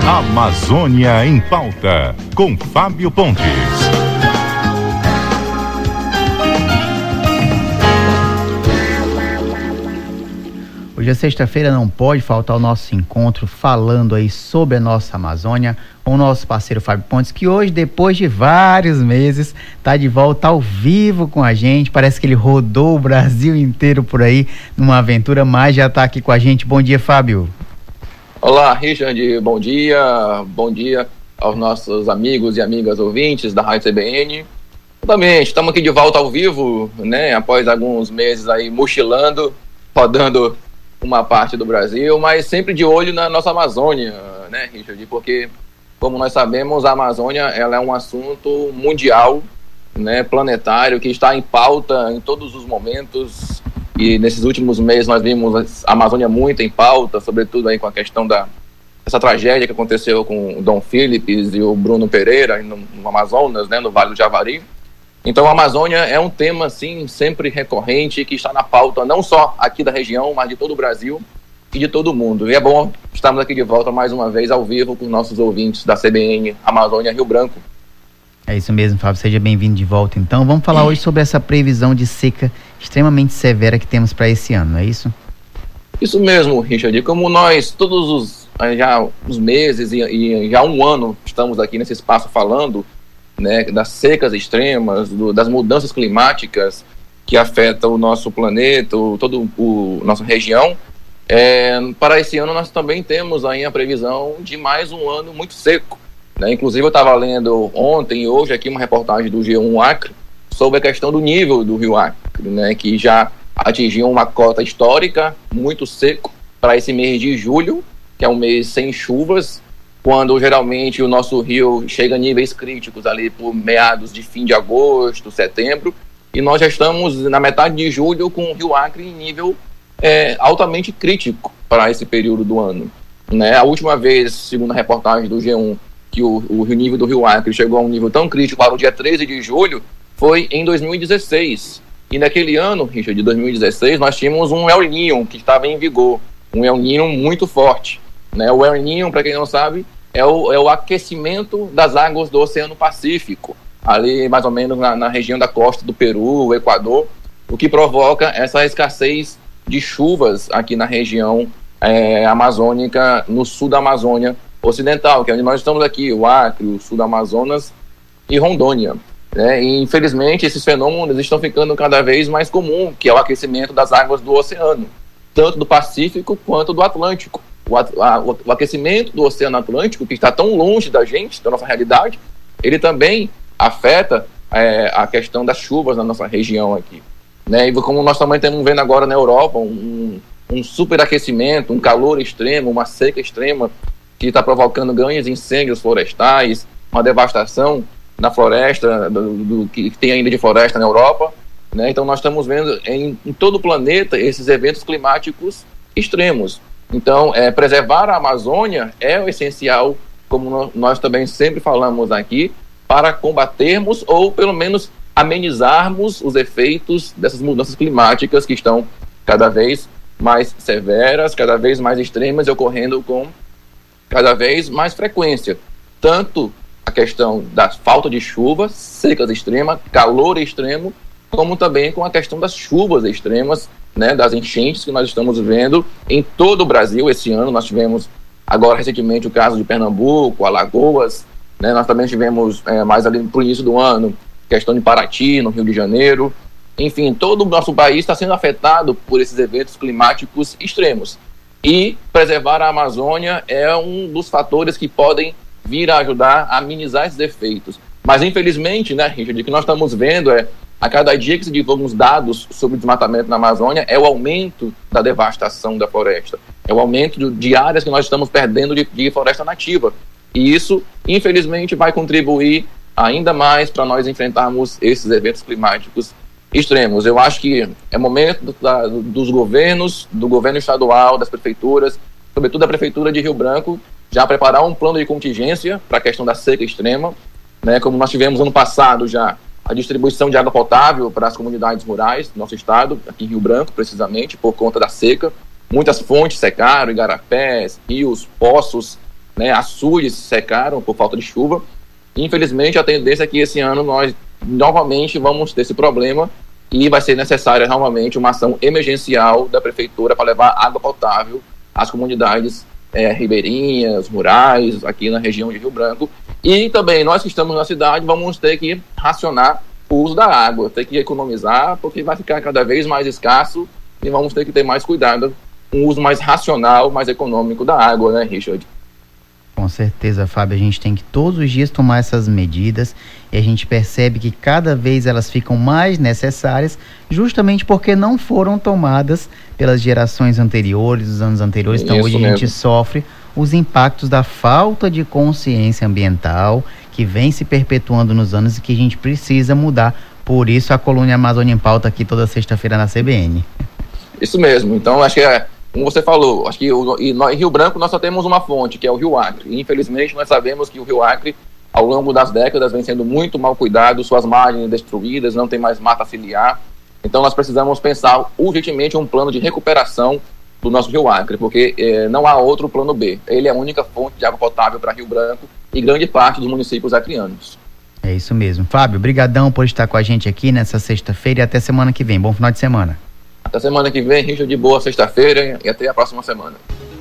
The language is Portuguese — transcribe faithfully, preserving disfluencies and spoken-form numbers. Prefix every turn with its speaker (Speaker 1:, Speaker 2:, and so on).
Speaker 1: Amazônia em Pauta, com Fábio Pontes.
Speaker 2: Hoje é sexta-feira, não pode faltar o nosso encontro falando aí sobre a nossa Amazônia, com o nosso parceiro Fábio Pontes, que hoje, depois de vários meses, está de volta ao vivo com a gente. Parece que ele rodou o Brasil inteiro por aí numa aventura, mas já está aqui com a gente. Bom dia, Fábio.
Speaker 3: Olá, Richard, bom dia, bom dia aos nossos amigos e amigas ouvintes da Rádio C B N. Exatamente, estamos aqui de volta ao vivo, né, após alguns meses aí mochilando, rodando uma parte do Brasil, mas sempre de olho na nossa Amazônia, né, Richard, porque, como nós sabemos, a Amazônia ela é um assunto mundial, né, planetário, que está em pauta em todos os momentos. E nesses últimos meses nós vimos a Amazônia muito em pauta, sobretudo aí com a questão da essa tragédia que aconteceu com o Dom Philips e o Bruno Pereira no, no Amazonas, né, no Vale do Javari. Então a Amazônia é um tema, assim, sempre recorrente, que está na pauta não só aqui da região, mas de todo o Brasil e de todo o mundo. E é bom estarmos aqui de volta mais uma vez ao vivo com nossos ouvintes da C B N Amazônia Rio Branco.
Speaker 2: É isso mesmo, Fábio, seja bem-vindo de volta. Então vamos falar hoje sobre essa previsão de seca extremamente severa que temos para esse ano, não é isso?
Speaker 3: Isso mesmo, Richard. Como nós todos os já os meses e, e já há um ano estamos aqui nesse espaço falando, né, das secas extremas, do, das mudanças climáticas que afetam o nosso planeta, o, todo o nossa região. É, para esse ano nós também temos aí a previsão de mais um ano muito seco. Né? Inclusive eu estava lendo ontem e hoje aqui uma reportagem do G um Acre sobre a questão do nível do rio Acre, né, que já atingiu uma cota histórica muito seco para esse mês de julho, que é um mês sem chuvas, quando geralmente o nosso rio chega a níveis críticos ali por meados de fim de agosto, setembro, e nós já estamos na metade de julho com o rio Acre em nível é, altamente crítico para esse período do ano. Né? A última vez, segundo a reportagem do G um, que o, o nível do rio Acre chegou a um nível tão crítico para o dia treze de julho, foi em dois mil e dezesseis. E naquele ano, Richard, de dois mil e dezesseis, nós tínhamos um El Niño que estava em vigor, um El Niño muito forte. Né? O El Niño, para quem não sabe, é o, é o aquecimento das águas do Oceano Pacífico, ali mais ou menos na, na região da costa do Peru, o Equador, o que provoca essa escassez de chuvas aqui na região é, amazônica, no sul da Amazônia Ocidental, que é onde nós estamos aqui, o Acre, o sul do Amazonas e Rondônia. Né? E, infelizmente, esses fenômenos estão ficando cada vez mais comum, que é o aquecimento das águas do oceano, tanto do Pacífico quanto do Atlântico. O, a, o aquecimento do Oceano Atlântico, que está tão longe da gente, da nossa realidade, ele também afeta é, a questão das chuvas na nossa região aqui. Né? E como nós também estamos vendo agora na Europa, um, um superaquecimento, um calor extremo, uma seca extrema, que está provocando grandes incêndios florestais, uma devastação na floresta, do, do que tem ainda de floresta na Europa. Né? Então nós estamos vendo em, em todo o planeta esses eventos climáticos extremos. Então, é, preservar a Amazônia é o essencial, como no, nós também sempre falamos aqui, para combatermos ou pelo menos amenizarmos os efeitos dessas mudanças climáticas que estão cada vez mais severas, cada vez mais extremas e ocorrendo com cada vez mais frequência. Tanto a questão da falta de chuva, secas extremas, calor extremo, como também com a questão das chuvas extremas, né, das enchentes que nós estamos vendo em todo o Brasil esse ano. Nós tivemos agora recentemente o caso de Pernambuco, Alagoas, né, nós também tivemos é, mais ali para o início do ano, questão de Paraty, no Rio de Janeiro. Enfim, todo o nosso país está sendo afetado por esses eventos climáticos extremos. E preservar a Amazônia é um dos fatores que podem vir a ajudar a amenizar esses efeitos. Mas, infelizmente, né, Richard, o que nós estamos vendo é, a cada dia que se divulgam os dados sobre o desmatamento na Amazônia, é o aumento da devastação da floresta, é o aumento de áreas que nós estamos perdendo de, de floresta nativa. E isso, infelizmente, vai contribuir ainda mais para nós enfrentarmos esses eventos climáticos extremos. Eu acho que é momento da, dos governos, do governo estadual, das prefeituras, sobretudo da Prefeitura de Rio Branco, já preparar um plano de contingência para a questão da seca extrema, né, como nós tivemos ano passado já a distribuição de água potável para as comunidades rurais do nosso estado, aqui em Rio Branco, precisamente, por conta da seca. Muitas fontes secaram, igarapés, rios, poços, né, açudes secaram por falta de chuva. Infelizmente, a tendência é que esse ano nós novamente vamos ter esse problema e vai ser necessária realmente uma ação emergencial da prefeitura para levar água potável às comunidades é, ribeirinhas, rurais, aqui na região de Rio Branco. E também nós que estamos na cidade vamos ter que racionar o uso da água, ter que economizar, porque vai ficar cada vez mais escasso e vamos ter que ter mais cuidado, um uso mais racional, mais econômico da água, né, Richard?
Speaker 2: Com certeza, Fábio, a gente tem que todos os dias tomar essas medidas e a gente percebe que cada vez elas ficam mais necessárias, justamente porque não foram tomadas pelas gerações anteriores, os anos anteriores. Então, hoje a gente sofre os impactos da falta de consciência ambiental que vem se perpetuando nos anos e que a gente precisa mudar. Por isso, a coluna Amazônia em Pauta aqui toda sexta-feira na C B N.
Speaker 3: Isso mesmo. Então, acho que é como você falou, acho que o, e nós, em Rio Branco nós só temos uma fonte, que é o Rio Acre. E, infelizmente, nós sabemos que o Rio Acre, ao longo das décadas, vem sendo muito mal cuidado, suas margens destruídas, não tem mais mata ciliar. Então, nós precisamos pensar urgentemente um plano de recuperação do nosso Rio Acre, porque eh, não há outro plano B. Ele é a única fonte de água potável para Rio Branco e grande parte dos municípios acrianos.
Speaker 2: É isso mesmo. Fábio, brigadão por estar com a gente aqui nessa sexta-feira e até semana que vem. Bom final de semana.
Speaker 3: Até semana que vem, Richard, de boa sexta-feira e até a próxima semana.